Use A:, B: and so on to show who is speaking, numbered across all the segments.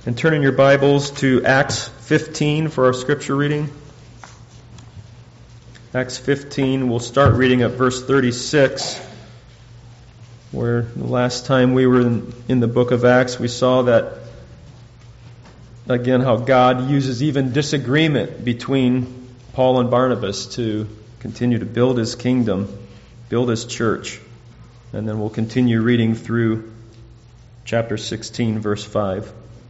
A: And turn in your Bibles to Acts 15 for our scripture reading. Acts 15, we'll start reading at verse 36, where the last time we were in the book of Acts, we saw that, again, how God uses even disagreement between Paul and Barnabas to continue to build His kingdom, build His church. And then we'll continue reading through chapter 16, verse 5.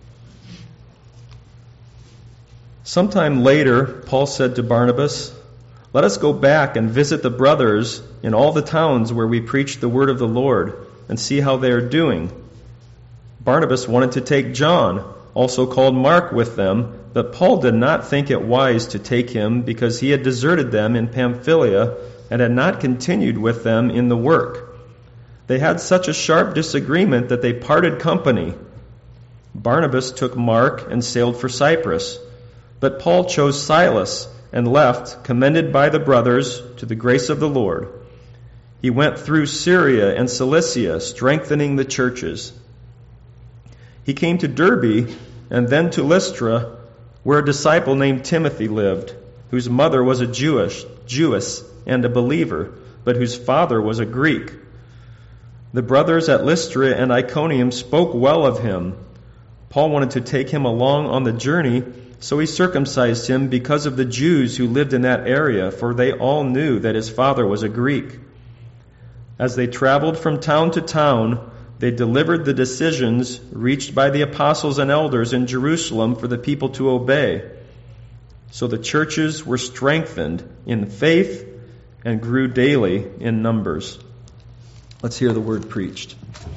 A: Sometime later, Paul said to Barnabas, "Let us go back and visit the brothers in all the towns where we preach the word of the Lord and see how they are doing." Barnabas wanted to take John, also called Mark, with them, but Paul did not think it wise to take him because he had deserted them in Pamphylia and had not continued with them in the work. They had such a sharp disagreement that they parted company. Barnabas took Mark and sailed for Cyprus. But Paul chose Silas and left, commended by the brothers to the grace of the Lord. He went through Syria and Cilicia, strengthening the churches. He came to Derbe and then to Lystra, where a disciple named Timothy lived, whose mother was a Jewess and a believer, but whose father was a Greek. The brothers at Lystra and Iconium spoke well of him. Paul wanted to take him along on the journey, so he circumcised him because of the Jews who lived in that area, for they all knew that his father was a Greek. As they traveled from town to town, they delivered the decisions reached by the apostles and elders in Jerusalem for the people to obey. So the churches were strengthened in faith and grew daily in numbers. Let's hear the word preached.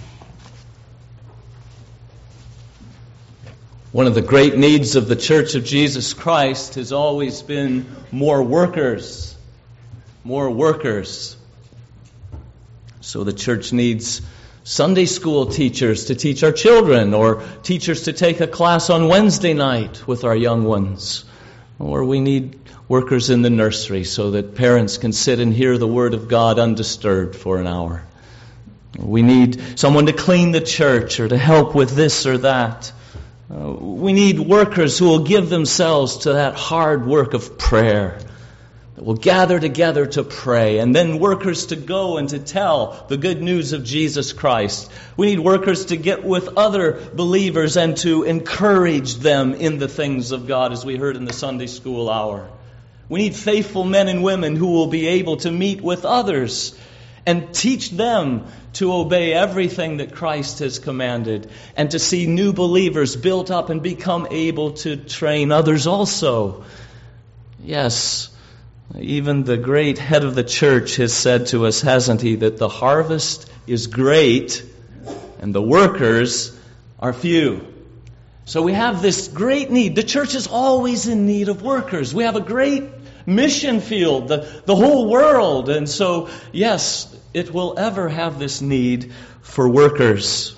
B: One of the great needs of the Church of Jesus Christ has always been more workers. More workers. So the church needs Sunday school teachers to teach our children, or teachers to take a class on Wednesday night with our young ones. Or we need workers in the nursery so that parents can sit and hear the Word of God undisturbed for an hour. We need someone to clean the church or to help with this or that. We need workers who will give themselves to that hard work of prayer, that will gather together to pray, and then workers to go and to tell the good news of Jesus Christ. We need workers to get with other believers and to encourage them in the things of God, as we heard in the Sunday school hour. We need faithful men and women who will be able to meet with others and teach them to obey everything that Christ has commanded, and to see new believers built up and become able to train others also. Yes, even the great head of the church has said to us, hasn't he, that the harvest is great and the workers are few. So we have this great need. The church is always in need of workers. We have a great mission field, the whole world. And so, yes, it will ever have this need for workers.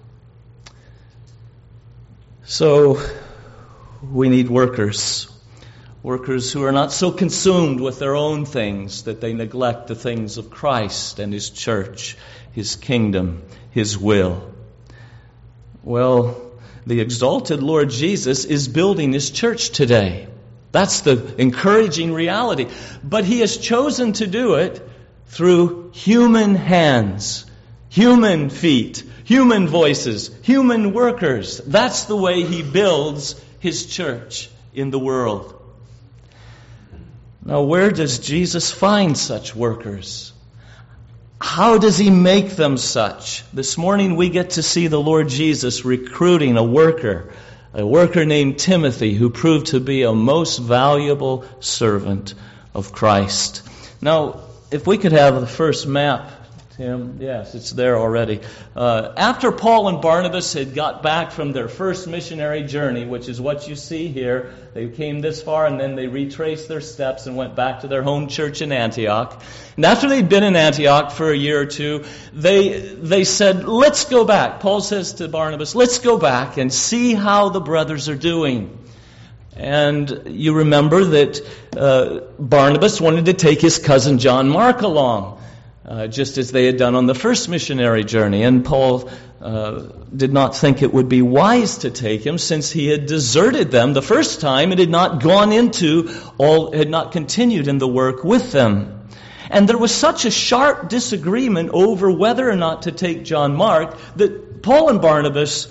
B: So, we need workers. Workers who are not so consumed with their own things that they neglect the things of Christ and His church, His kingdom, His will. Well, the exalted Lord Jesus is building His church today. That's the encouraging reality. But He has chosen to do it through human hands, human feet, human voices, human workers. That's the way He builds His church in the world. Now, where does Jesus find such workers? How does He make them such? This morning we get to see the Lord Jesus recruiting a worker named Timothy, who proved to be a most valuable servant of Christ. Now, if we could have the first map, Tim. Yes, it's there already. After Paul and Barnabas had got back from their first missionary journey, which is what you see here, they came this far and then they retraced their steps and went back to their home church in Antioch. And after they'd been in Antioch for a year or two, they said, let's go back. Paul says to Barnabas, let's go back and see how the brothers are doing. And you remember that Barnabas wanted to take his cousin John Mark along, just as they had done on the first missionary journey. And Paul did not think it would be wise to take him, since he had deserted them the first time and had not had not continued in the work with them. And there was such a sharp disagreement over whether or not to take John Mark that Paul and Barnabas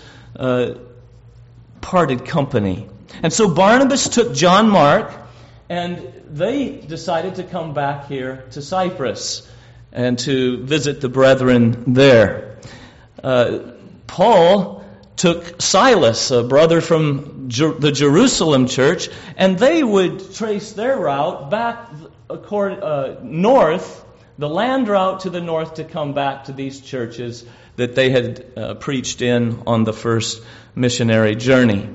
B: parted company. And so Barnabas took John Mark, and they decided to come back here to Cyprus and to visit the brethren there. Paul took Silas, a brother from the Jerusalem church, and they would trace their route back north, the land route to the north, to come back to these churches that they had preached in on the first missionary journey.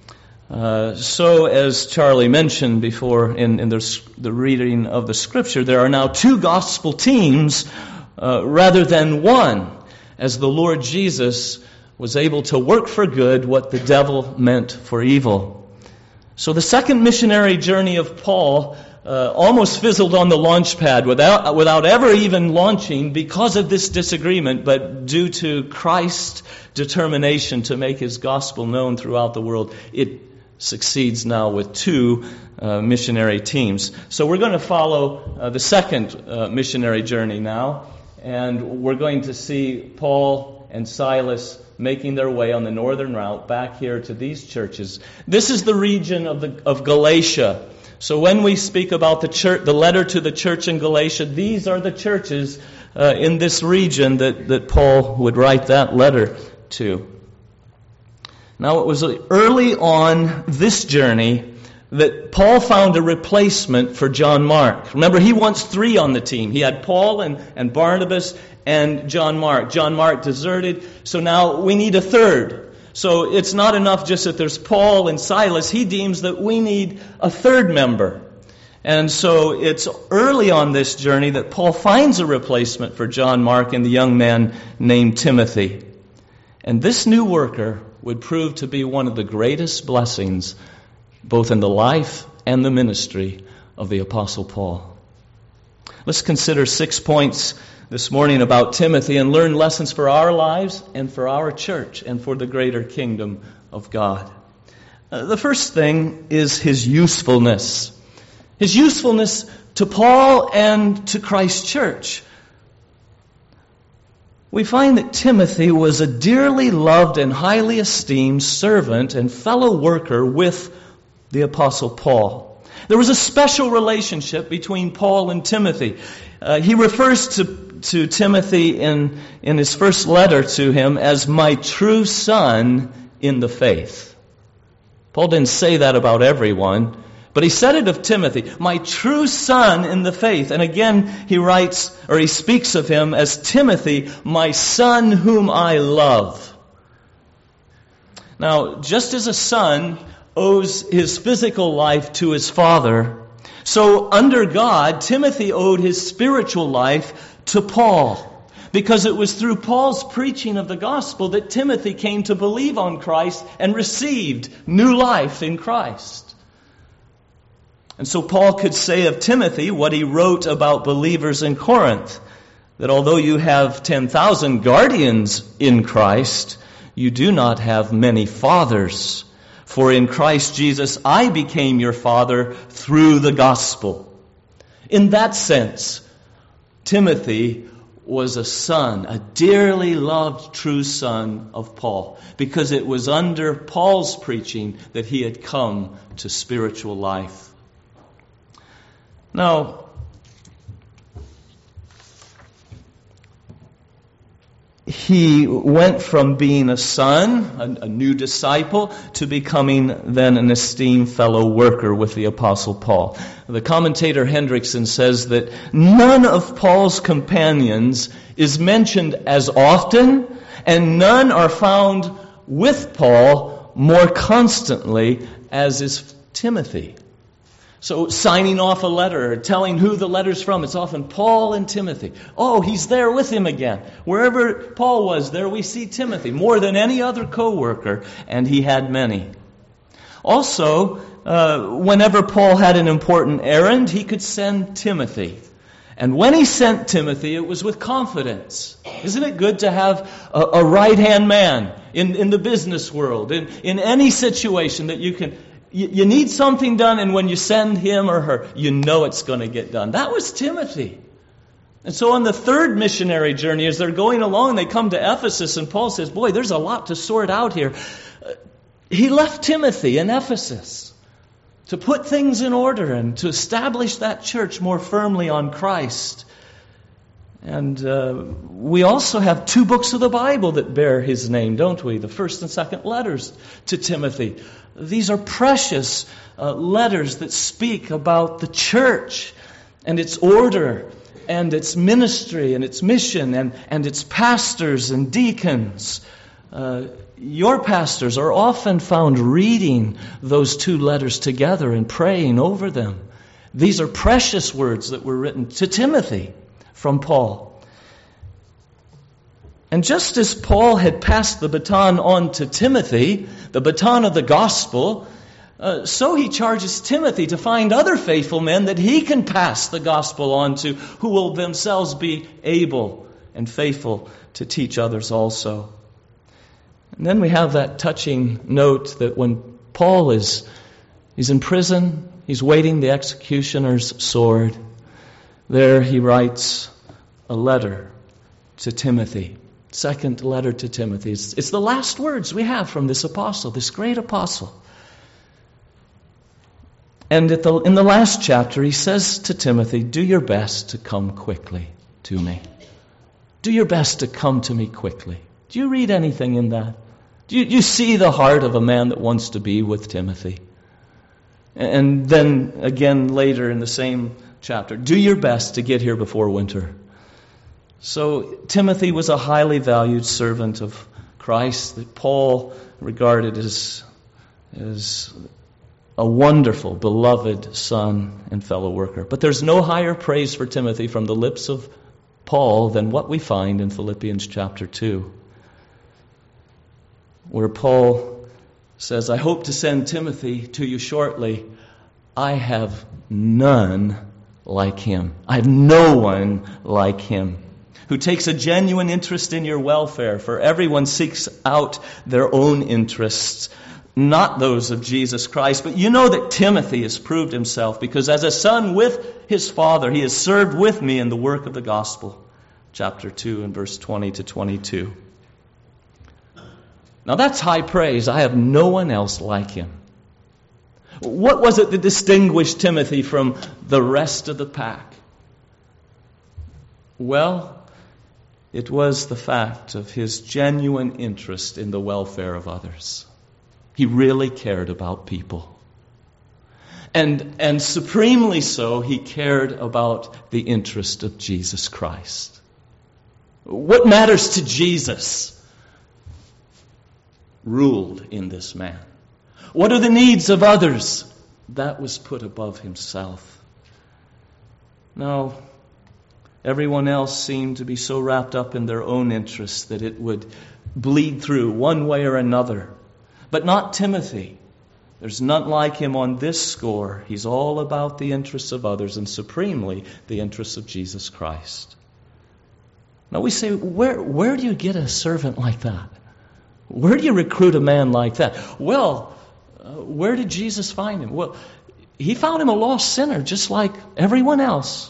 B: So, as Charlie mentioned before in the reading of the Scripture, there are now two gospel teams rather than one, as the Lord Jesus was able to work for good what the devil meant for evil. So the second missionary journey of Paul almost fizzled on the launch pad without ever even launching because of this disagreement, but due to Christ's determination to make his gospel known throughout the world, it succeeds now with two missionary teams. So we're going to follow the second missionary journey now, and we're going to see Paul and Silas making their way on the northern route back here to these churches. This is the region of Galatia. So when we speak about the letter to the church in Galatia, these are the churches in this region that Paul would write that letter to. Now, it was early on this journey that Paul found a replacement for John Mark. Remember, he wants three on the team. He had Paul and Barnabas and John Mark. John Mark deserted, so now we need a third. So it's not enough just that there's Paul and Silas. He deems that we need a third member. And so it's early on this journey that Paul finds a replacement for John Mark in the young man named Timothy. And this new worker would prove to be one of the greatest blessings both in the life and the ministry of the Apostle Paul. Let's consider 6 points this morning about Timothy and learn lessons for our lives and for our church and for the greater kingdom of God. The first thing is his usefulness. His usefulness to Paul and to Christ's church. We find that Timothy was a dearly loved and highly esteemed servant and fellow worker with the Apostle Paul. There was a special relationship between Paul and Timothy. He refers to Timothy in his first letter to him as my true son in the faith. Paul didn't say that about everyone, but he said it of Timothy, my true son in the faith. And again, he speaks of him as Timothy, my son whom I love. Now, just as a son owes his physical life to his father, so under God, Timothy owed his spiritual life to Paul. Because it was through Paul's preaching of the gospel that Timothy came to believe on Christ and received new life in Christ. And so Paul could say of Timothy what he wrote about believers in Corinth, that although you have 10,000 guardians in Christ, you do not have many fathers. For in Christ Jesus I became your father through the gospel. In that sense, Timothy was a son, a dearly loved true son of Paul, because it was under Paul's preaching that he had come to spiritual life. Now, he went from being a son, a new disciple, to becoming then an esteemed fellow worker with the Apostle Paul. The commentator Hendrickson says that none of Paul's companions is mentioned as often, and none are found with Paul more constantly as is Timothy. So signing off a letter, or telling who the letter's from, it's often Paul and Timothy. Oh, he's there with him again. Wherever Paul was, there we see Timothy, more than any other co-worker, and he had many. Also, whenever Paul had an important errand, he could send Timothy. And when he sent Timothy, it was with confidence. Isn't it good to have a right-hand man in the business world, in any situation that you can... You need something done, and when you send him or her, you know it's going to get done. That was Timothy. And so on the third missionary journey, as they're going along, they come to Ephesus, and Paul says, boy, there's a lot to sort out here. He left Timothy in Ephesus to put things in order and to establish that church more firmly on Christ. And we also have 2 books of the Bible that bear his name, don't we? The first and second letters to Timothy. These are precious letters that speak about the church and its order and its ministry and its mission and its pastors and deacons. Your pastors are often found reading those 2 letters together and praying over them. These are precious words that were written to Timothy from Paul. And just as Paul had passed the baton on to Timothy, the baton of the gospel, so he charges Timothy to find other faithful men that he can pass the gospel on to, who will themselves be able and faithful to teach others also. And then we have that touching note that when Paul he's in prison, he's waiting the executioner's sword. There he writes a letter to Timothy. Second letter to Timothy. It's the last words we have from this apostle, this great apostle. And in the last chapter, he says to Timothy, do your best to come quickly to me. Do your best to come to me quickly. Do you read anything in that? Do you see the heart of a man that wants to be with Timothy? And then again later in the same chapter, do your best to get here before winter. So Timothy was a highly valued servant of Christ that Paul regarded as a wonderful, beloved son and fellow worker. But there's no higher praise for Timothy from the lips of Paul than what we find in Philippians chapter 2, where Paul says, I hope to send Timothy to you shortly. I have none like him. I have no one like him, who takes a genuine interest in your welfare, for everyone seeks out their own interests, not those of Jesus Christ. But you know that Timothy has proved himself, because as a son with his father, he has served with me in the work of the gospel. Chapter 2 and verse 20 to 22. Now that's high praise. I have no one else like him. What was it that distinguished Timothy from the rest of the pack? Well, it was the fact of his genuine interest in the welfare of others. He really cared about people. And supremely so, he cared about the interest of Jesus Christ. What matters to Jesus ruled in this man. What are the needs of others? That was put above himself. Now, everyone else seemed to be so wrapped up in their own interests that it would bleed through one way or another. But not Timothy. There's none like him on this score. He's all about the interests of others, and supremely the interests of Jesus Christ. Now we say, where do you get a servant like that? Where do you recruit a man like that? Well, where did Jesus find him? Well, he found him a lost sinner, just like everyone else,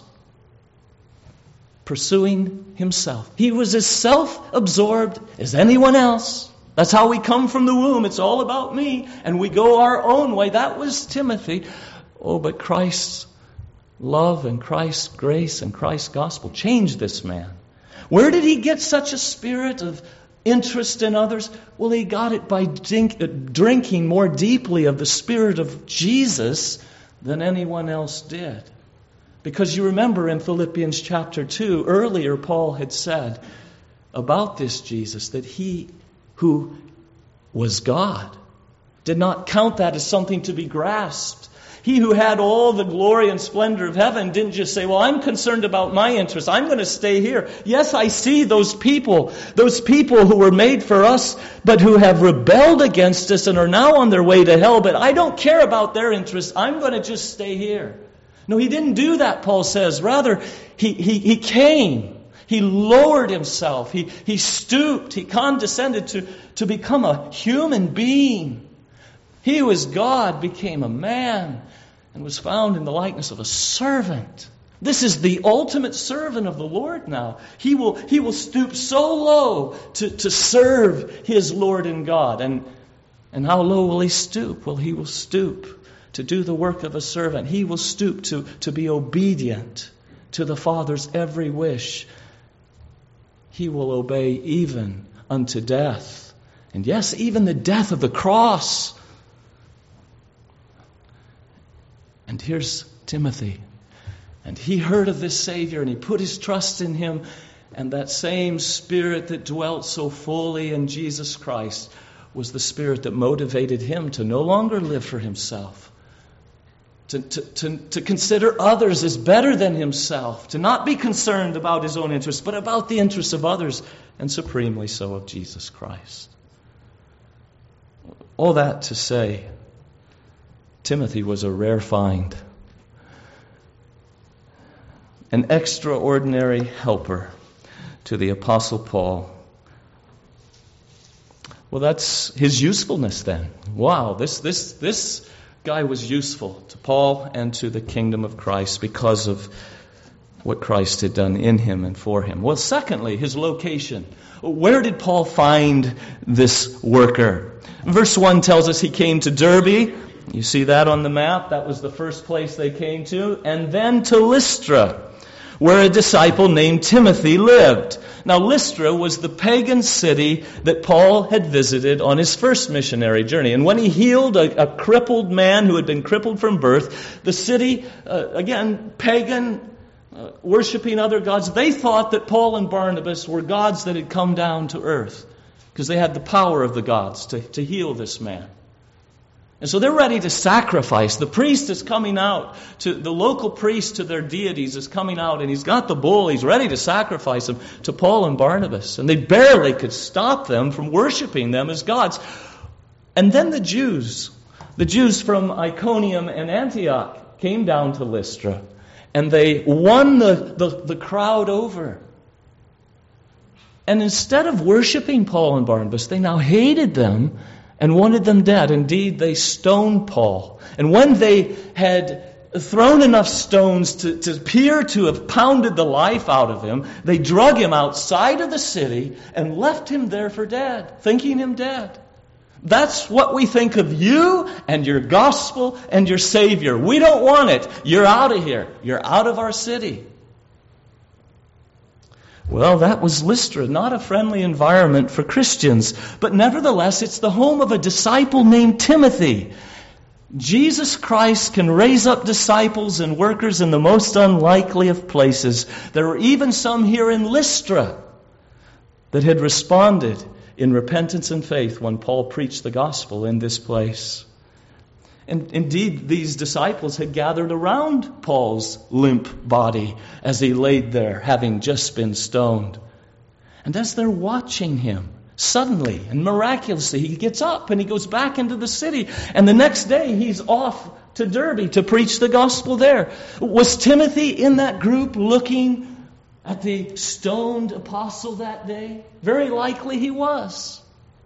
B: pursuing himself. He was as self-absorbed as anyone else. That's how we come from the womb. It's all about me, and we go our own way. That was Timothy. Oh, but Christ's love and Christ's grace and Christ's gospel changed this man. Where did he get such a spirit of interest in others? Well, he got it by drinking more deeply of the Spirit of Jesus than anyone else did. Because you remember in Philippians chapter 2, earlier Paul had said about this Jesus that he who was God did not count that as something to be grasped. He who had all the glory and splendor of heaven didn't just say, well, I'm concerned about my interests. I'm going to stay here. Yes, I see those people who were made for us, but who have rebelled against us and are now on their way to hell, but I don't care about their interests. I'm going to just stay here. No, he didn't do that, Paul says. Rather, he came. He lowered himself. He stooped. He condescended to become a human being. He was God, became a man, and was found in the likeness of a servant. This is the ultimate servant of the Lord now. He will stoop so low to serve his Lord and God. And how low will he stoop? Well, he will stoop to do the work of a servant. He will stoop to be obedient to the Father's every wish. He will obey even unto death. And yes, even the death of the cross. And here's Timothy. And he heard of this Savior, and he put his trust in him. And that same Spirit that dwelt so fully in Jesus Christ was the Spirit that motivated him to no longer live for himself, to consider others as better than himself, to not be concerned about his own interests, but about the interests of others, and supremely so of Jesus Christ. All that to say, Timothy was a rare find, an extraordinary helper to the Apostle Paul. Well, that's his usefulness then. Wow, this guy was useful to Paul and to the kingdom of Christ because of what Christ had done in him and for him. Well, secondly, his location. Where did Paul find this worker? Verse 1 tells us he came to Derbe. You see that on the map? That was the first place they came to. And then to Lystra, where a disciple named Timothy lived. Now, Lystra was the pagan city that Paul had visited on his first missionary journey. And when he healed a crippled man who had been crippled from birth, the city, again, pagan, worshiping other gods, they thought that Paul and Barnabas were gods that had come down to earth because they had the power of the gods to heal this man. And so they're ready to sacrifice. The priest is coming out, the local priest to their deities is coming out, and he's got the bull. He's ready to sacrifice him to Paul and Barnabas. And they barely could stop them from worshiping them as gods. And then the Jews from Iconium and Antioch came down to Lystra, and they won the crowd over. And instead of worshiping Paul and Barnabas, they now hated them and wanted them dead. Indeed, they stoned Paul. And when they had thrown enough stones to appear to have pounded the life out of him, they drug him outside of the city and left him there for dead, thinking him dead. That's what we think of you and your gospel and your Savior. We don't want it. You're out of here. You're out of our city. Well, that was Lystra, not a friendly environment for Christians. But nevertheless, it's the home of a disciple named Timothy. Jesus Christ can raise up disciples and workers in the most unlikely of places. There were even some here in Lystra that had responded in repentance and faith when Paul preached the gospel in this place. And indeed, these disciples had gathered around Paul's limp body as he laid there, having just been stoned. And as they're watching him, suddenly and miraculously, he gets up and he goes back into the city. And the next day, he's off to Derbe to preach the gospel there. Was Timothy in that group looking at the stoned apostle that day? Very likely he was.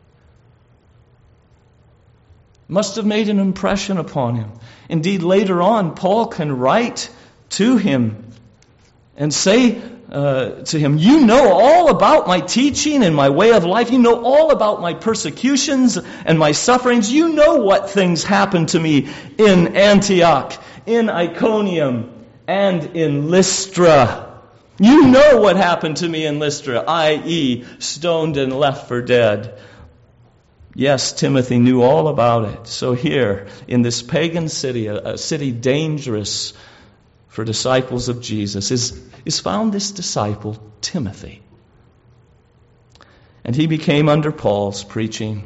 B: Must have made an impression upon him. Indeed, later on, Paul can write to him and say to him, you know all about my teaching and my way of life. You know all about my persecutions and my sufferings. You know what things happened to me in Antioch, in Iconium, and in Lystra. You know what happened to me in Lystra, i.e., stoned and left for dead. Yes, Timothy knew all about it. So here, in this pagan city, a city dangerous for disciples of Jesus, is found this disciple, Timothy. And he became, under Paul's preaching,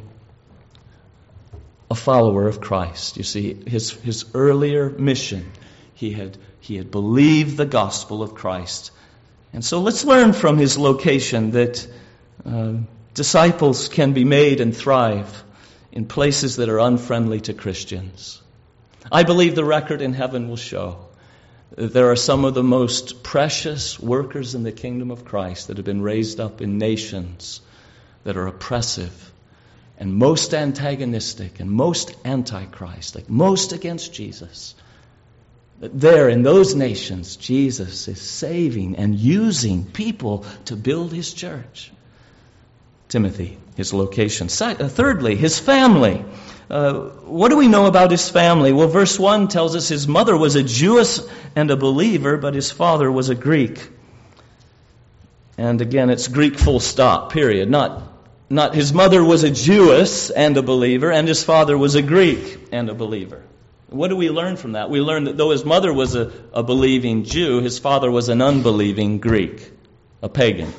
B: a follower of Christ. You see, his earlier mission, he had believed the gospel of Christ. And so let's learn from his location that disciples can be made and thrive in places that are unfriendly to Christians. I believe the record in heaven will show There are some of the most precious workers in the kingdom of Christ that have been raised up in nations that are oppressive and most antagonistic and most anti-Christ, like most against Jesus. But there in those nations, Jesus is saving and using people to build His church. Timothy, his location. Thirdly, his family. What do we know about his family? Well, verse 1 tells us his mother was a Jewess and a believer, but his father was a Greek. And again, it's Greek full stop, period. Not his mother was a Jewess and a believer, and his father was a Greek and a believer. What do we learn from that? We learn that though his mother was a believing Jew, his father was an unbelieving Greek, a pagan.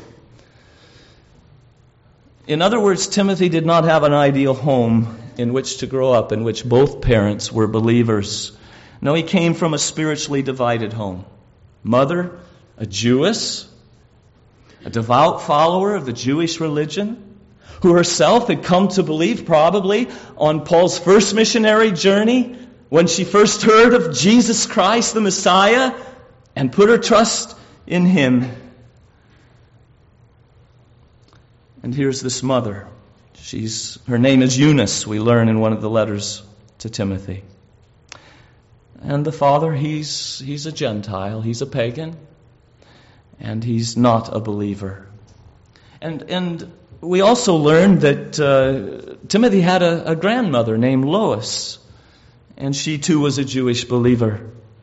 B: In other words, Timothy did not have an ideal home in which to grow up, in which both parents were believers. No, he came from a spiritually divided home. Mother, a Jewess, a devout follower of the Jewish religion, who herself had come to believe probably on Paul's first missionary journey when she first heard of Jesus Christ, the Messiah, and put her trust in Him. And here's this mother. Her name is Eunice, we learn in one of the letters to Timothy. And the father, he's a Gentile, he's a pagan, and he's not a believer. And we also learned that Timothy had a grandmother named Lois, and she too was a Jewish believer.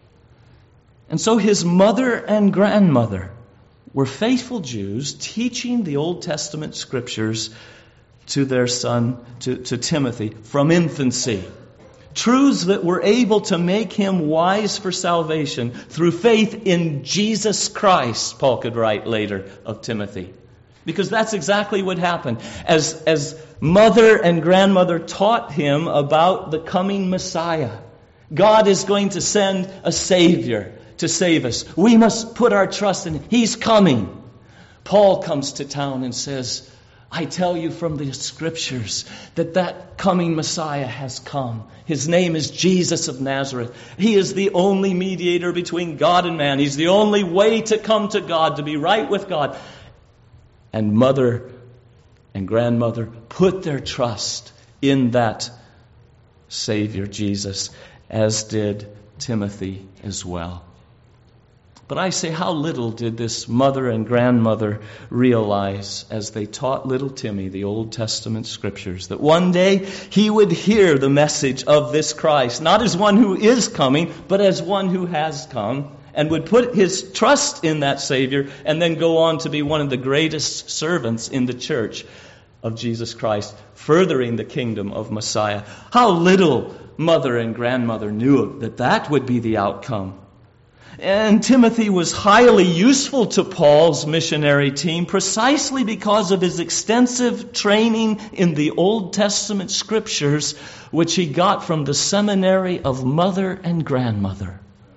B: And so his mother and grandmother were faithful Jews teaching the Old Testament scriptures to their son, to Timothy, from infancy. Truths that were able to make him wise for salvation through faith in Jesus Christ, Paul could write later of Timothy. Because that's exactly what happened. As mother and grandmother taught him about the coming Messiah, God is going to send a Savior to save us. We must put our trust in Him. He's coming. Paul comes to town and says, I tell you from the Scriptures that coming Messiah has come. His name is Jesus of Nazareth. He is the only mediator between God and man. He's the only way to come to God, to be right with God. And mother and grandmother put their trust in that Savior, Jesus, as did Timothy as well. But I say, how little did this mother and grandmother realize as they taught little Timmy the Old Testament scriptures, that one day he would hear the message of this Christ, not as one who is coming, but as one who has come, and would put his trust in that Savior and then go on to be one of the greatest servants in the church of Jesus Christ, furthering the kingdom of Messiah. How little mother and grandmother knew that would be the outcome. And Timothy was highly useful to Paul's missionary team precisely because of his extensive training in the Old Testament scriptures, which he got from the seminary of mother and grandmother.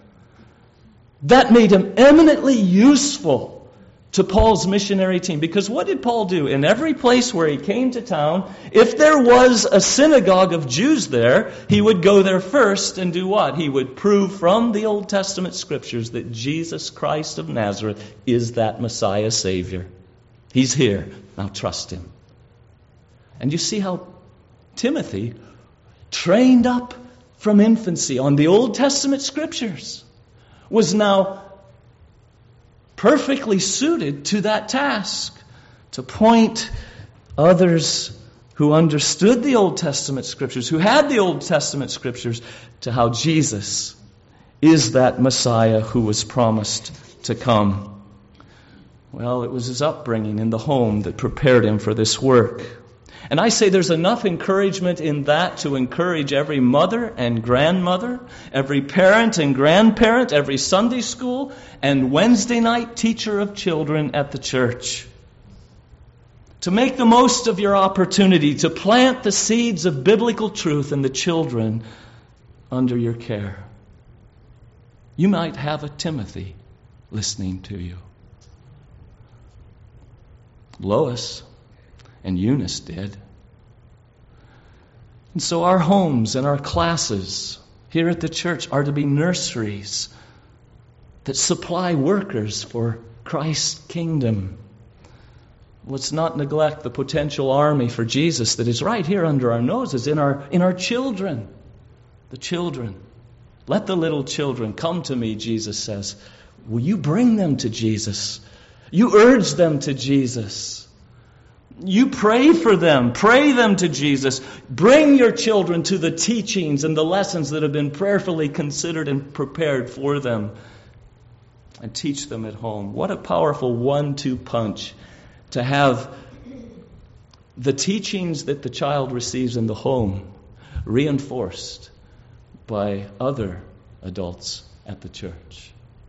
B: That made him eminently useful to Paul's missionary team. Because what did Paul do? In every place where he came to town, if there was a synagogue of Jews there, he would go there first and do what? He would prove from the Old Testament scriptures that Jesus Christ of Nazareth is that Messiah Savior. He's here. Now trust Him. And you see how Timothy, trained up from infancy on the Old Testament scriptures, was now perfectly suited to that task, to point others who understood the Old Testament scriptures, who had the Old Testament scriptures, to how Jesus is that Messiah who was promised to come. Well, it was his upbringing in the home that prepared him for this work. And I say there's enough encouragement in that to encourage every mother and grandmother, every parent and grandparent, every Sunday school and Wednesday night teacher of children at the church. To make the most of your opportunity to plant the seeds of biblical truth in the children under your care. You might have a Timothy listening to you. Lois and Eunice did. And so our homes and our classes here at the church are to be nurseries that supply workers for Christ's kingdom. Let's not neglect the potential army for Jesus that is right here under our noses, in our children. The children. Let the little children come to me, Jesus says. Will you bring them to Jesus? You urge them to Jesus. You pray for them. Pray them to Jesus. Bring your children to the teachings and the lessons that have been prayerfully considered and prepared for them. And teach them at home. What a powerful 1-2 punch to have the teachings that the child receives in the home reinforced by other adults at the church.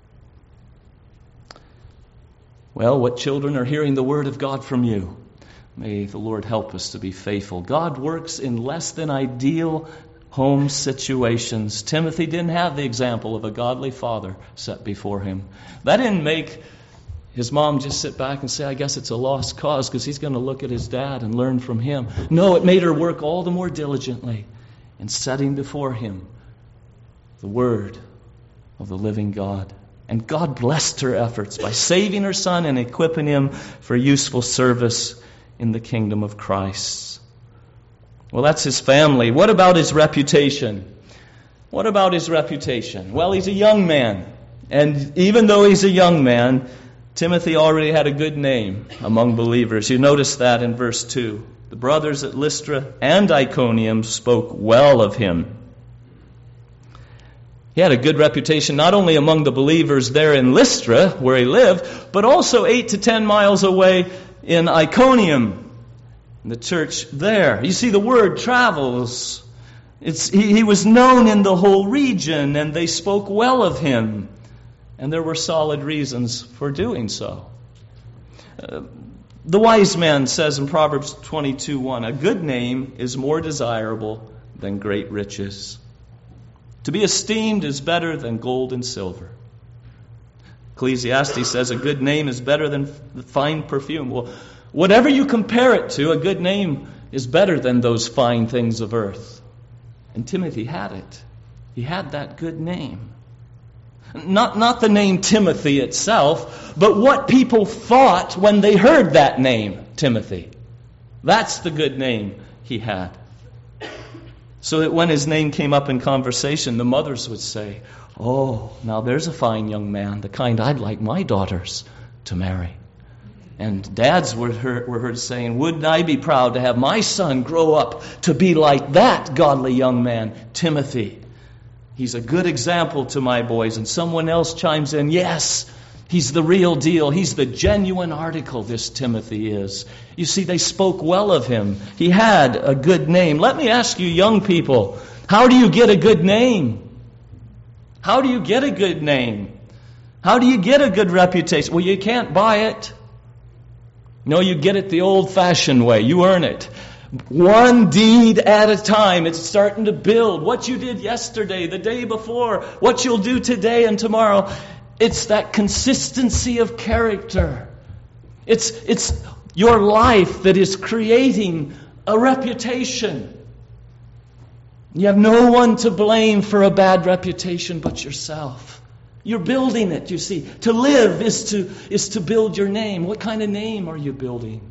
B: Well, what children are hearing the Word of God from you? May the Lord help us to be faithful. God works in less than ideal home situations. Timothy didn't have the example of a godly father set before him. That didn't make his mom just sit back and say, I guess it's a lost cause because he's going to look at his dad and learn from him. No, it made her work all the more diligently in setting before him the Word of the living God. And God blessed her efforts by saving her son and equipping him for useful service in the kingdom of Christ. Well, that's his family. What about his reputation? What about his reputation? Well, he's a young man. And even though he's a young man, Timothy already had a good name among believers. You notice that in verse 2. The brothers at Lystra and Iconium spoke well of him. He had a good reputation not only among the believers there in Lystra, where he lived, but also 8 to 10 miles away in Iconium, the church there. You see, the word travels. He was known in the whole region, and they spoke well of him. And there were solid reasons for doing so. The wise man says in Proverbs 22:1, a good name is more desirable than great riches. To be esteemed is better than gold and silver. Ecclesiastes says a good name is better than fine perfume. Well, whatever you compare it to, a good name is better than those fine things of earth. And Timothy had it. He had that good name. Not the name Timothy itself, but what people thought when they heard that name, Timothy. That's the good name he had. So that when his name came up in conversation, the mothers would say, oh, now there's a fine young man, the kind I'd like my daughters to marry. And dads were heard saying, wouldn't I be proud to have my son grow up to be like that godly young man, Timothy? He's a good example to my boys. And someone else chimes in, yes, he's the real deal. He's the genuine article, this Timothy is. You see, they spoke well of him. He had a good name. Let me ask you, young people, how do you get a good name? How do you get a good name? How do you get a good reputation? Well, you can't buy it. No, you get it the old-fashioned way. You earn it. One deed at a time. It's starting to build. What you did yesterday, the day before, what you'll do today and tomorrow. It's that consistency of character. It's your life that is creating a reputation. You have no one to blame for a bad reputation but yourself. You're building it, you see. To live is to build your name. What kind of name are you building?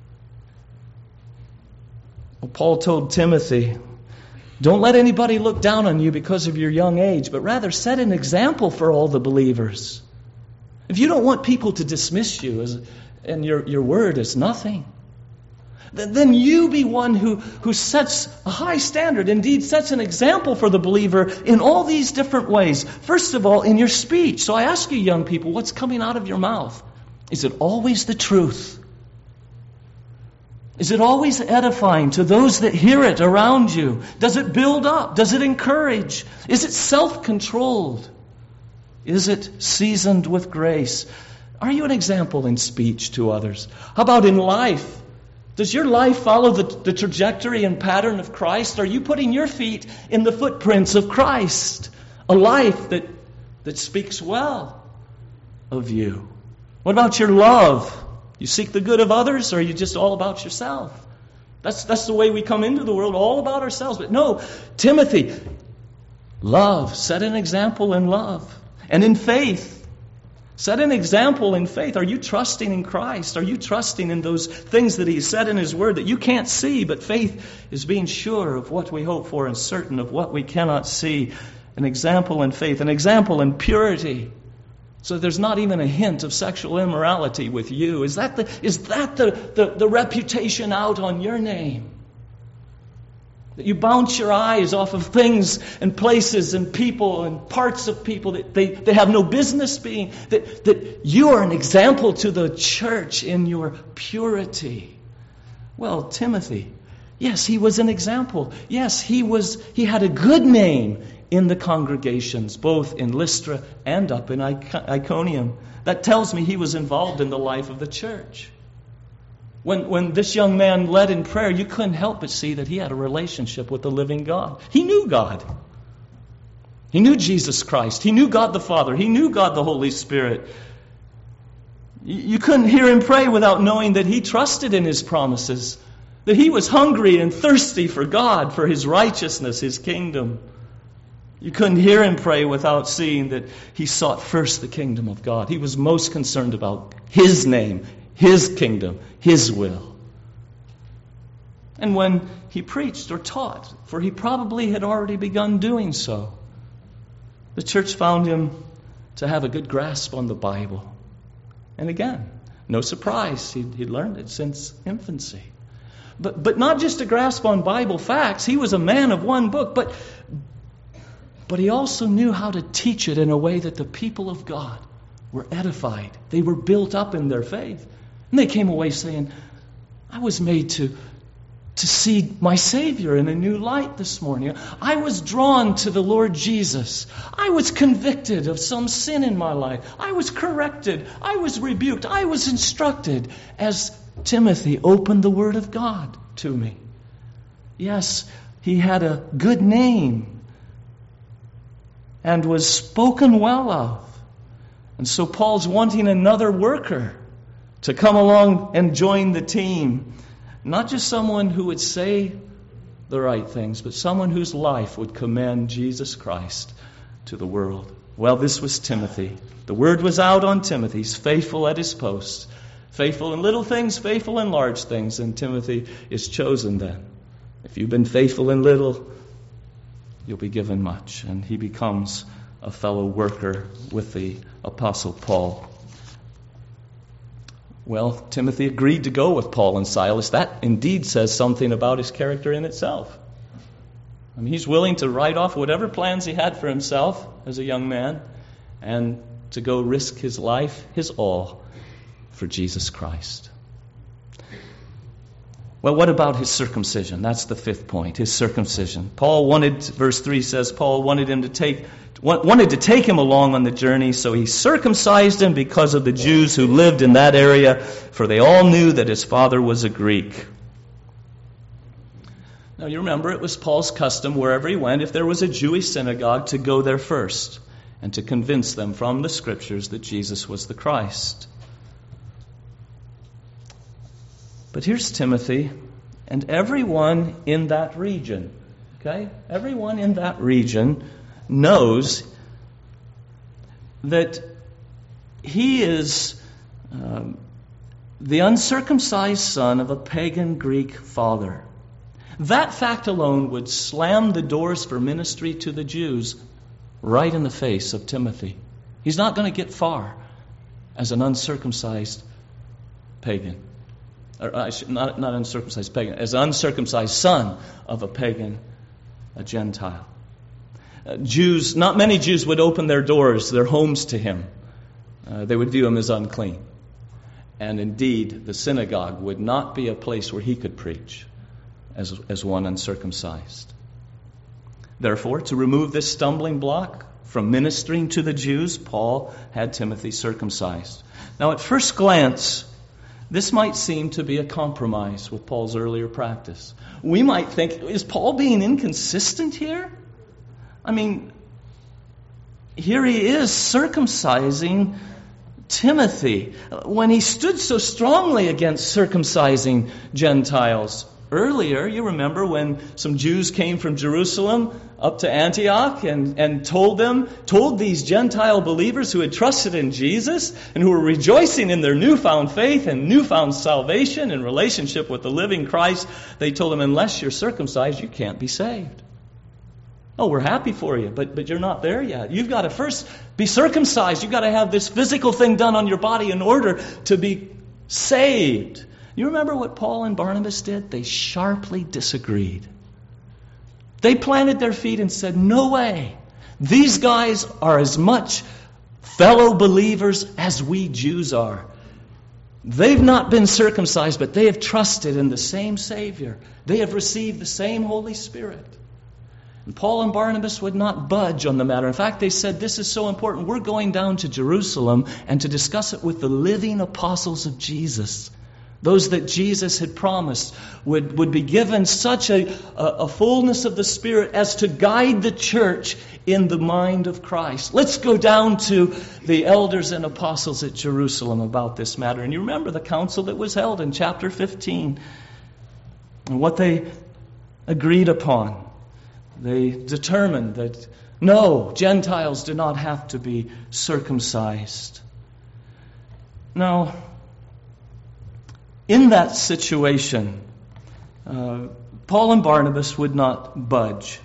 B: Well, Paul told Timothy, don't let anybody look down on you because of your young age, but rather set an example for all the believers. If you don't want people to dismiss you and your word is nothing, then you be one who sets a high standard, indeed sets an example for the believer in all these different ways. First of all, in your speech. So I ask you, young people, what's coming out of your mouth? Is it always the truth? Is it always edifying to those that hear it around you? Does it build up? Does it encourage? Is it self-controlled? Is it seasoned with grace? Are you an example in speech to others? How about in life? Does your life follow the trajectory and pattern of Christ? Are you putting your feet in the footprints of Christ? A life that speaks well of you. What about your love? You seek the good of others, or are you just all about yourself? That's the way we come into the world, all about ourselves. But no, Timothy, love. Set an example in love. And in faith. Set an example in faith. Are you trusting in Christ? Are you trusting in those things that He said in His Word that you can't see, but faith is being sure of what we hope for and certain of what we cannot see? An example in faith, an example in purity. So there's not even a hint of sexual immorality with you. Is that the reputation out on your name? That you bounce your eyes off of things and places and people and parts of people that they have no business being. That you are an example to the church in your purity. Well, Timothy, yes, he was an example. Yes, he had a good name in the congregations, both in Lystra and up in Iconium. That tells me he was involved in the life of the church. When this young man led in prayer, you couldn't help but see that he had a relationship with the living God. He knew God. He knew Jesus Christ. He knew God the Father. He knew God the Holy Spirit. You couldn't hear him pray without knowing that he trusted in His promises, that he was hungry and thirsty for God, for His righteousness, His kingdom. You couldn't hear him pray without seeing that he sought first the kingdom of God. He was most concerned about His name, His kingdom, His will. And when he preached or taught, for he probably had already begun doing so, the church found him to have a good grasp on the Bible. And again, no surprise, he'd learned it since infancy. But not just a grasp on Bible facts. He was a man of one book, but he also knew how to teach it in a way that the people of God were edified. They were built up in their faith. And they came away saying, I was made to see my Savior in a new light this morning. I was drawn to the Lord Jesus. I was convicted of some sin in my life. I was corrected. I was rebuked. I was instructed as Timothy opened the Word of God to me. Yes, he had a good name and was spoken well of. And so Paul's wanting another worker to come along and join the team. Not just someone who would say the right things, but someone whose life would commend Jesus Christ to the world. Well, this was Timothy. The word was out on Timothy. He's faithful at his post. Faithful in little things, faithful in large things. And Timothy is chosen then. If you've been faithful in little, you'll be given much. And he becomes a fellow worker with the Apostle Paul. Well, Timothy agreed to go with Paul and Silas. That indeed says something about his character in itself. I mean, he's willing to write off whatever plans he had for himself as a young man and to go risk his life, his all, for Jesus Christ. Well, what about his circumcision? That's the fifth point, his circumcision. Verse 3 says, Paul wanted to take him along on the journey, so he circumcised him because of the Jews who lived in that area, for they all knew that his father was a Greek. Now you remember, it was Paul's custom wherever he went, if there was a Jewish synagogue, to go there first and to convince them from the Scriptures that Jesus was the Christ. But here's Timothy, and everyone in that region, okay? Everyone in that region knows that he is the uncircumcised son of a pagan Greek father. That fact alone would slam the doors for ministry to the Jews right in the face of Timothy. He's not going to get far as an uncircumcised pagan. Or not uncircumcised pagan, as an uncircumcised son of a pagan, a Gentile. Not many Jews would open their doors, their homes to him. They would view him as unclean. And indeed, the synagogue would not be a place where he could preach as one uncircumcised. Therefore, to remove this stumbling block from ministering to the Jews, Paul had Timothy circumcised. Now, at first glance, this might seem to be a compromise with Paul's earlier practice. We might think, is Paul being inconsistent here? I mean, here he is circumcising Timothy when he stood so strongly against circumcising Gentiles. Earlier, you remember when some Jews came from Jerusalem up to Antioch and told these Gentile believers who had trusted in Jesus and who were rejoicing in their newfound faith and newfound salvation and relationship with the living Christ, they told them, unless you're circumcised, you can't be saved. Oh, we're happy for you, but you're not there yet. You've got to first be circumcised. You've got to have this physical thing done on your body in order to be saved. You remember what Paul and Barnabas did? They sharply disagreed. They planted their feet and said, no way. These guys are as much fellow believers as we Jews are. They've not been circumcised, but they have trusted in the same Savior. They have received the same Holy Spirit. And Paul and Barnabas would not budge on the matter. In fact, they said, this is so important. We're going down to Jerusalem and to discuss it with the living apostles of Jesus. Those that Jesus had promised would be given such a fullness of the Spirit as to guide the church in the mind of Christ. Let's go down to the elders and apostles at Jerusalem about this matter. And you remember the council that was held in chapter 15 and what they agreed upon. They determined that no, Gentiles do not have to be circumcised. Now, in that situation, Paul and Barnabas would not budge.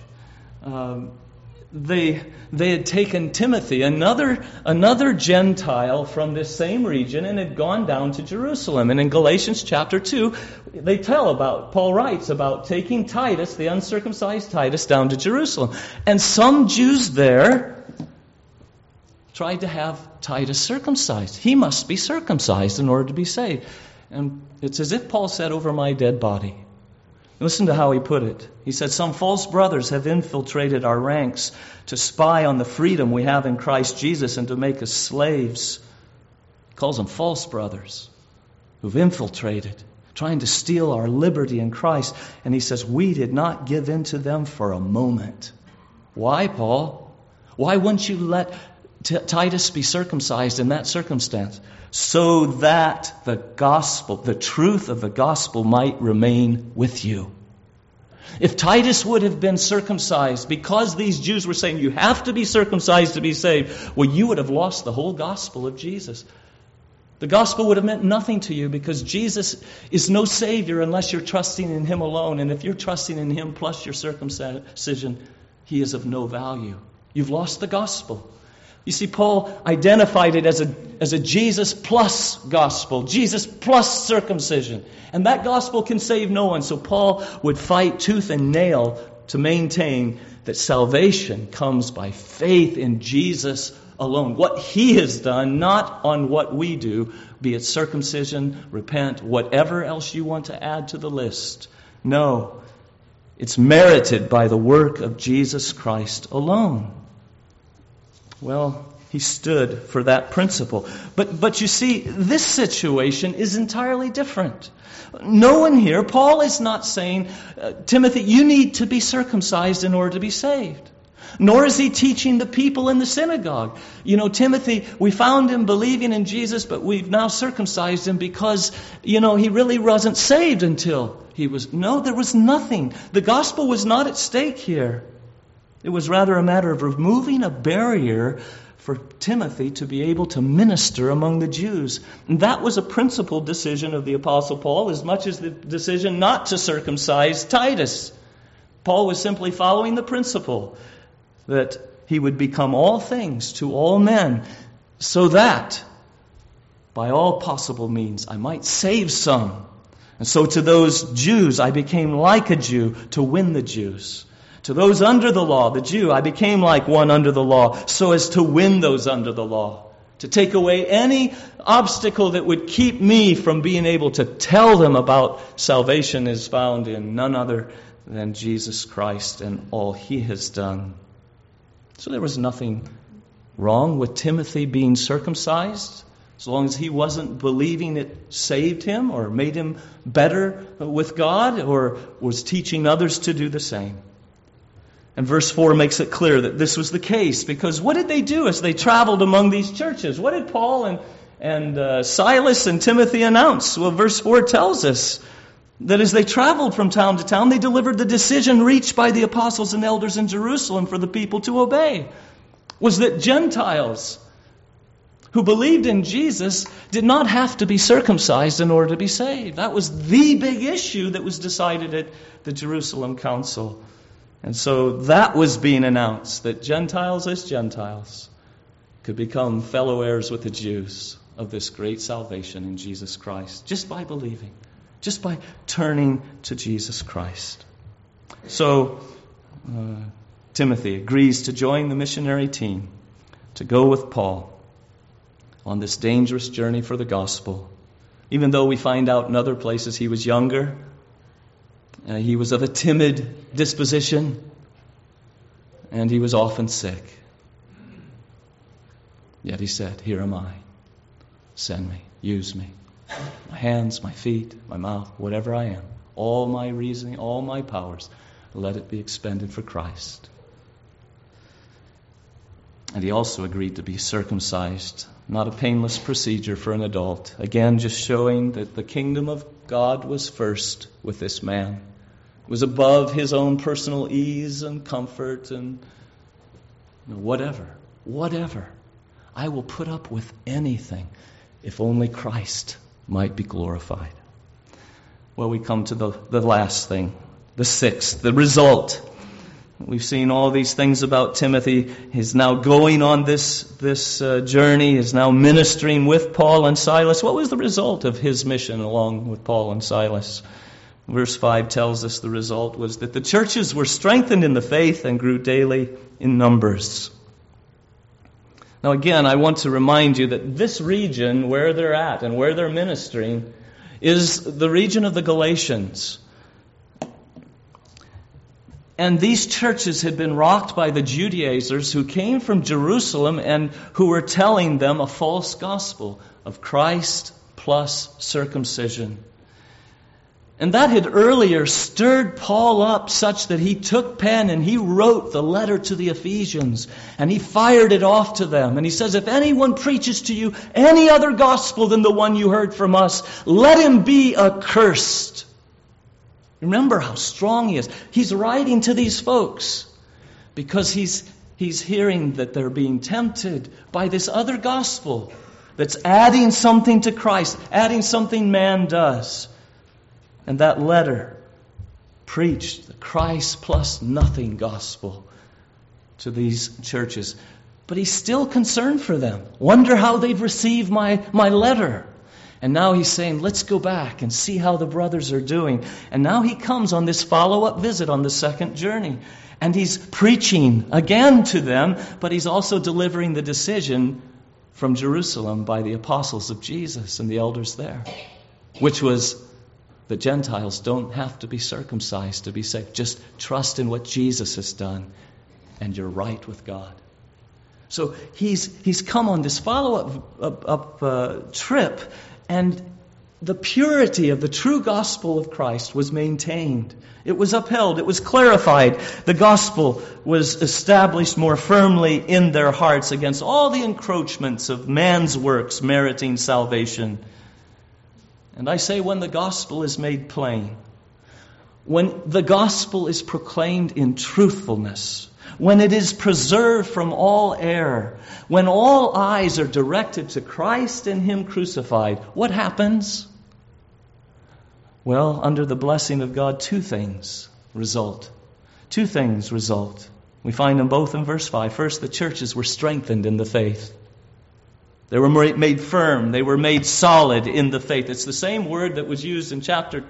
B: They had taken Timothy, another Gentile from this same region, and had gone down to Jerusalem. And in Galatians chapter 2, Paul writes about taking Titus, the uncircumcised Titus, down to Jerusalem. And some Jews there tried to have Titus circumcised. He must be circumcised in order to be saved. And it's as if Paul said, over my dead body. Listen to how he put it. He said, some false brothers have infiltrated our ranks to spy on the freedom we have in Christ Jesus and to make us slaves. He calls them false brothers who've infiltrated, trying to steal our liberty in Christ. And he says, we did not give in to them for a moment. Why, Paul? Why wouldn't you let Titus be circumcised in that circumstance? So that the gospel, the truth of the gospel might remain with you. If Titus would have been circumcised because these Jews were saying you have to be circumcised to be saved, well, you would have lost the whole gospel of Jesus. The gospel would have meant nothing to you because Jesus is no Savior unless you're trusting in Him alone. And if you're trusting in Him plus your circumcision, He is of no value. You've lost the gospel. You see, Paul identified it as a Jesus plus gospel, Jesus plus circumcision. And that gospel can save no one. So Paul would fight tooth and nail to maintain that salvation comes by faith in Jesus alone. What He has done, not on what we do, be it circumcision, repent, whatever else you want to add to the list. No, it's merited by the work of Jesus Christ alone. Well, he stood for that principle. But you see, this situation is entirely different. No one here, Paul is not saying, Timothy, you need to be circumcised in order to be saved. Nor is he teaching the people in the synagogue. You know, Timothy, we found him believing in Jesus, but we've now circumcised him because, he really wasn't saved until he was. No, there was nothing. The gospel was not at stake here. It was rather a matter of removing a barrier for Timothy to be able to minister among the Jews. And that was a principled decision of the Apostle Paul, as much as the decision not to circumcise Titus. Paul was simply following the principle that he would become all things to all men, so that by all possible means I might save some. And so to those Jews I became like a Jew to win the Jews. To those under the law, the Jew, I became like one under the law, so as to win those under the law. To take away any obstacle that would keep me from being able to tell them about salvation is found in none other than Jesus Christ and all He has done. So there was nothing wrong with Timothy being circumcised, as long as he wasn't believing it saved him or made him better with God or was teaching others to do the same. And verse 4 makes it clear that this was the case, because what did they do as they traveled among these churches? What did Paul and Silas and Timothy announce? Well, verse 4 tells us that as they traveled from town to town, they delivered the decision reached by the apostles and elders in Jerusalem for the people to obey, was that Gentiles who believed in Jesus did not have to be circumcised in order to be saved. That was the big issue that was decided at the Jerusalem Council. And so that was being announced, that Gentiles as Gentiles could become fellow heirs with the Jews of this great salvation in Jesus Christ, just by believing, just by turning to Jesus Christ. So Timothy agrees to join the missionary team to go with Paul on this dangerous journey for the gospel. Even though we find out in other places he was younger, he was of a timid disposition, and he was often sick. Yet he said, "Here am I. Send me. Use me. My hands, my feet, my mouth, whatever I am. All my reasoning, all my powers, let it be expended for Christ." And he also agreed to be circumcised. Not a painless procedure for an adult. Again, just showing that the kingdom of God was first with this man. It was above his own personal ease and comfort and whatever. I will put up with anything if only Christ might be glorified. Well, we come to the last thing, the sixth, the result. We've seen all these things about Timothy. He's now going on this journey. He's now ministering with Paul and Silas. What was the result of his mission along with Paul and Silas? Verse 5 tells us the result was that the churches were strengthened in the faith and grew daily in numbers. Now again, I want to remind you that this region where they're at and where they're ministering is the region of the Galatians. And these churches had been rocked by the Judaizers who came from Jerusalem and who were telling them a false gospel of Christ plus circumcision. And that had earlier stirred Paul up such that he took pen and he wrote the letter to the Ephesians and he fired it off to them. And he says, "If anyone preaches to you any other gospel than the one you heard from us, let him be accursed." Remember how strong he is. He's writing to these folks because he's hearing that they're being tempted by this other gospel that's adding something to Christ, adding something man does. And that letter preached the Christ plus nothing gospel to these churches. But he's still concerned for them. Wonder how they've received my letter. And now he's saying, let's go back and see how the brothers are doing. And now he comes on this follow-up visit on the second journey. And he's preaching again to them, but he's also delivering the decision from Jerusalem by the apostles of Jesus and the elders there, which was the Gentiles don't have to be circumcised to be saved. Just trust in what Jesus has done, and you're right with God. So he's come on this follow-up trip, and the purity of the true gospel of Christ was maintained. It was upheld. It was clarified. The gospel was established more firmly in their hearts against all the encroachments of man's works meriting salvation. And I say, when the gospel is made plain, when the gospel is proclaimed in truthfulness, when it is preserved from all error, when all eyes are directed to Christ and Him crucified, what happens? Well, under the blessing of God, two things result. We find them both in verse 5. First, the churches were strengthened in the faith. They were made firm. They were made solid in the faith. It's the same word that was used in chapter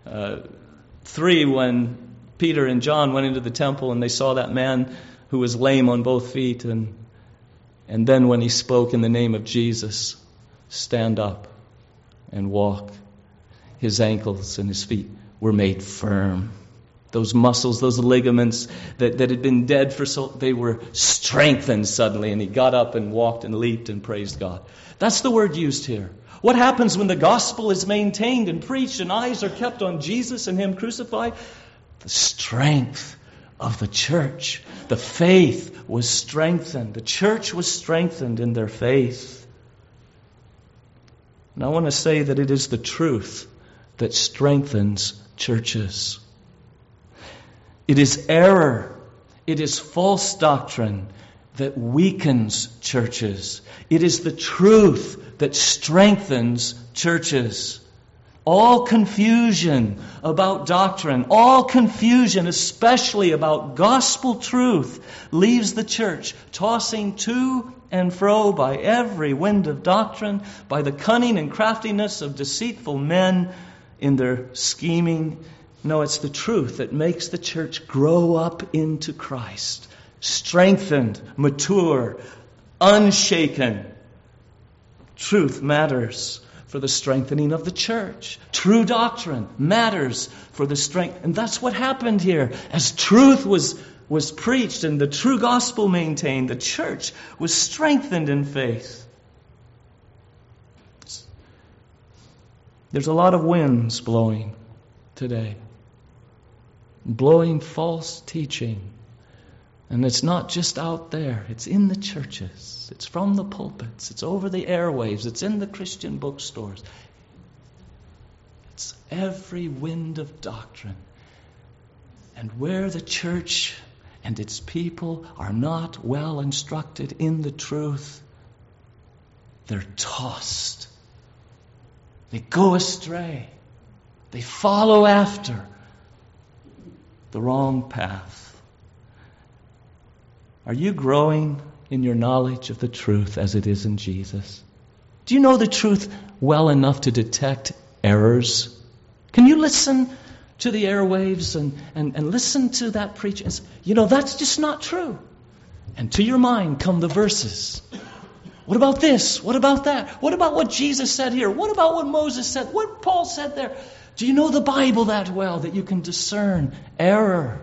B: 3 when Peter and John went into the temple and they saw that man who was lame on both feet. And then when he spoke in the name of Jesus, stand up and walk. His ankles and his feet were made firm. Those muscles, those ligaments that had been dead for so, they were strengthened suddenly, and he got up and walked and leaped and praised God. That's the word used here. What happens when the gospel is maintained and preached and eyes are kept on Jesus and Him crucified? The strength of the church. The faith was strengthened. The church was strengthened in their faith. And I want to say that it is the truth that strengthens churches. It is error, it is false doctrine that weakens churches. It is the truth that strengthens churches. All confusion about doctrine, all confusion, especially about gospel truth, leaves the church tossing to and fro by every wind of doctrine, by the cunning and craftiness of deceitful men in their scheming. No, it's the truth that makes the church grow up into Christ, strengthened, mature, unshaken. Truth matters for the strengthening of the church. True doctrine matters for the strength. And that's what happened here. As truth was preached and the true gospel maintained, the church was strengthened in faith. There's a lot of winds blowing today, blowing false teaching. And it's not just out there. It's in the churches. It's from the pulpits. It's over the airwaves. It's in the Christian bookstores. It's every wind of doctrine. And where the church and its people are not well instructed in the truth, they're tossed. They go astray. They follow after the wrong path. Are you growing in your knowledge of the truth as it is in Jesus? Do you know the truth well enough to detect errors? Can you listen to the airwaves and listen to that preaching? You know, that's just not true. And to your mind come the verses. What about this? What about that? What about what Jesus said here? What about what Moses said? What Paul said there? Do you know the Bible that well that you can discern error?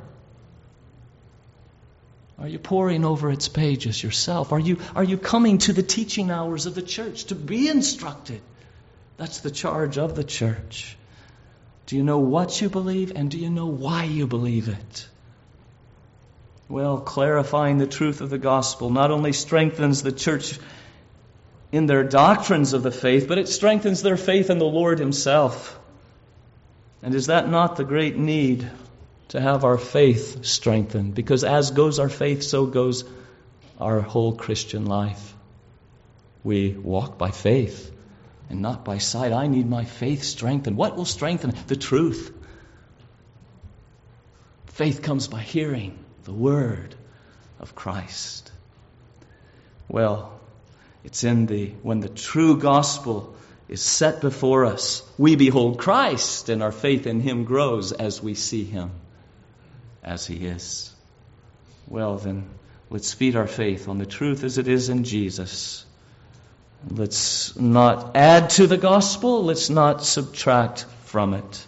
B: Are you poring over its pages yourself? Are you coming to the teaching hours of the church to be instructed? That's the charge of the church. Do you know what you believe, and do you know why you believe it? Well, clarifying the truth of the gospel not only strengthens the church in their doctrines of the faith, but it strengthens their faith in the Lord Himself. And is that not the great need to have our faith strengthened? Because as goes our faith, so goes our whole Christian life. We walk by faith and not by sight. I need my faith strengthened. What will strengthen it? The truth. Faith comes by hearing the word of Christ. Well, it's when the true gospel is set before us, we behold Christ, and our faith in Him grows as we see Him as He is. Well, then, let's feed our faith on the truth as it is in Jesus. Let's not add to the gospel. Let's not subtract from it.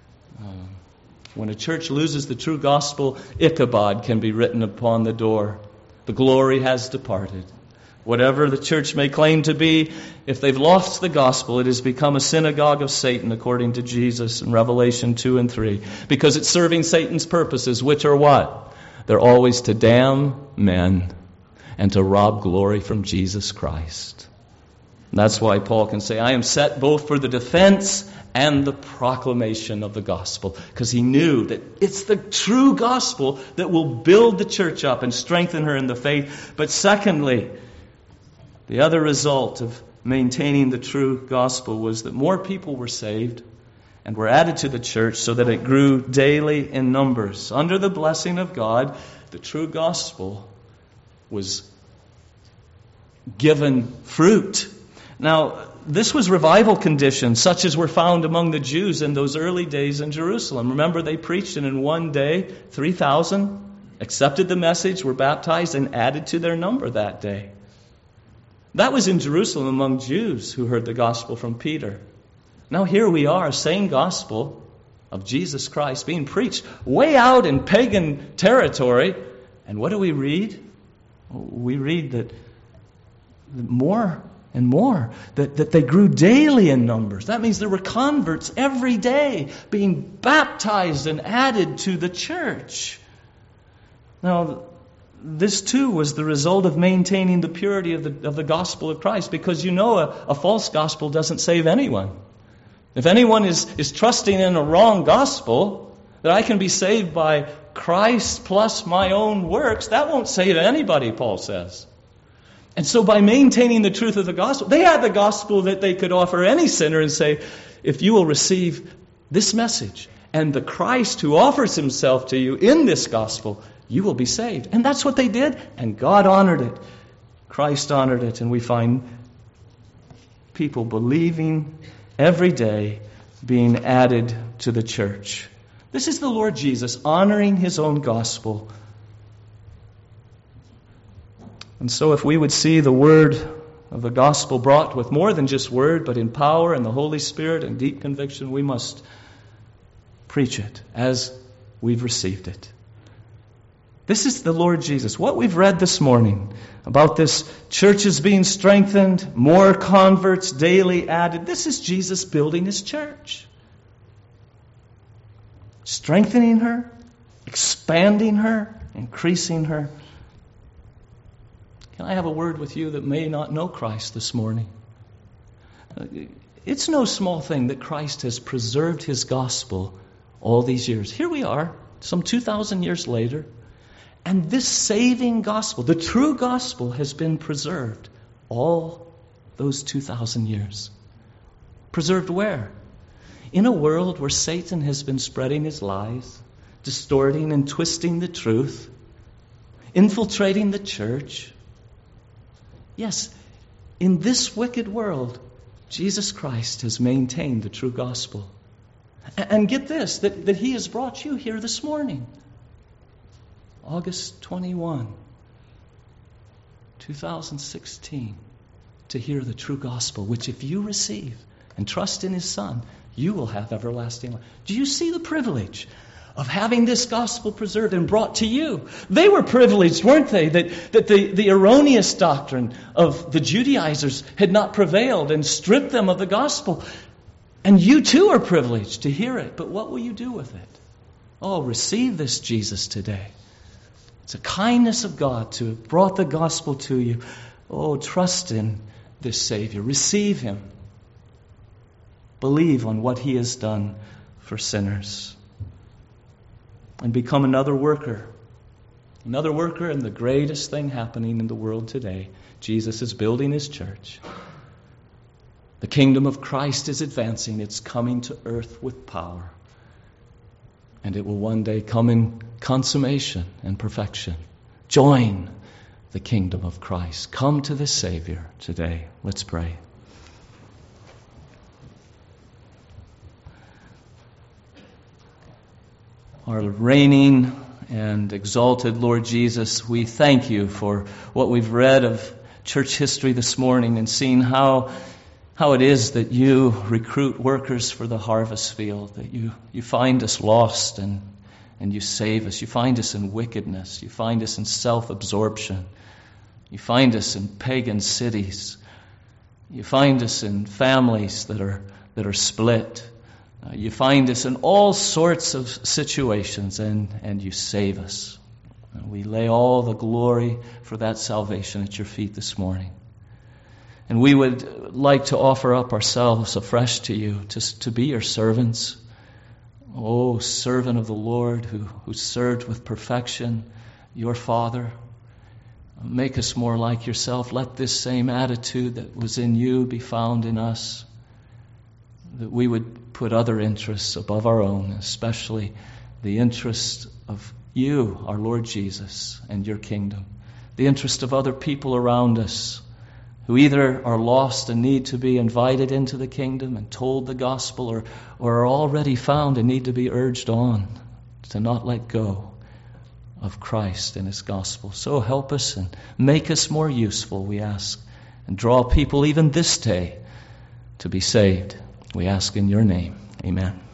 B: When a church loses the true gospel, Ichabod can be written upon the door. The glory has departed. Whatever the church may claim to be, if they've lost the gospel, it has become a synagogue of Satan, according to Jesus in Revelation 2 and 3. Because it's serving Satan's purposes, which are what? They're always to damn men and to rob glory from Jesus Christ. And that's why Paul can say, I am set both for the defense and the proclamation of the gospel. Because he knew that it's the true gospel that will build the church up and strengthen her in the faith. But secondly, the other result of maintaining the true gospel was that more people were saved and were added to the church so that it grew daily in numbers. Under the blessing of God, the true gospel was given fruit. Now, this was revival conditions, such as were found among the Jews in those early days in Jerusalem. Remember, they preached, and in one day, 3,000 accepted the message, were baptized, and added to their number that day. That was in Jerusalem among Jews who heard the gospel from Peter. Now here we are, same gospel of Jesus Christ being preached way out in pagan territory. And what do we read? We read that more and more, that they grew daily in numbers. That means there were converts every day being baptized and added to the church. Now, this too was the result of maintaining the purity of the gospel of Christ, because you know a false gospel doesn't save anyone. If anyone is trusting in a wrong gospel, that I can be saved by Christ plus my own works, that won't save anybody, Paul says. And so by maintaining the truth of the gospel, they had the gospel that they could offer any sinner and say, if you will receive this message and the Christ who offers himself to you in this gospel, you will be saved. And that's what they did, and God honored it. Christ honored it, and we find people believing every day being added to the church. This is the Lord Jesus honoring his own gospel. And so if we would see the word of the gospel brought with more than just word, but in power and the Holy Spirit and deep conviction, we must preach it as we've received it. This is the Lord Jesus. What we've read this morning about this churches being strengthened, more converts daily added, this is Jesus building his church. Strengthening her, expanding her, increasing her. Can I have a word with you that may not know Christ this morning? It's no small thing that Christ has preserved his gospel all these years. Here we are, some 2,000 years later, and this saving gospel, the true gospel, has been preserved all those 2,000 years. Preserved where? In a world where Satan has been spreading his lies, distorting and twisting the truth, infiltrating the church. Yes, in this wicked world, Jesus Christ has maintained the true gospel. And get this, that he has brought you here this morning. August 21, 2016, to hear the true gospel, which if you receive and trust in his Son, you will have everlasting life. Do you see the privilege of having this gospel preserved and brought to you? They were privileged, weren't they? That the erroneous doctrine of the Judaizers had not prevailed and stripped them of the gospel. And you too are privileged to hear it. But what will you do with it? Oh, receive this Jesus today. It's a kindness of God to have brought the gospel to you. Oh, trust in this Savior. Receive him. Believe on what he has done for sinners. And become another worker. Another worker in the greatest thing happening in the world today. Jesus is building his church. The kingdom of Christ is advancing. It's coming to earth with power. And it will one day come in consummation and perfection. Join the kingdom of Christ. Come to the Savior today. Let's pray. Our reigning and exalted Lord Jesus, we thank you for what we've read of church history this morning and seen how it is that you recruit workers for the harvest field, that you find us lost and you save us. You find us in wickedness. You find us in self-absorption. You find us in pagan cities. You find us in families that are split. You find us in all sorts of situations, and you save us. And we lay all the glory for that salvation at your feet this morning. And we would like to offer up ourselves afresh to you, to be your servants. Oh, servant of the Lord who served with perfection your Father. Make us more like yourself. Let this same attitude that was in you be found in us. That we would put other interests above our own, especially the interest of you, our Lord Jesus, and your kingdom. The interest of other people around us who either are lost and need to be invited into the kingdom and told the gospel, or are already found and need to be urged on to not let go of Christ and his gospel. So help us and make us more useful, we ask, and draw people even this day to be saved. We ask in your name. Amen.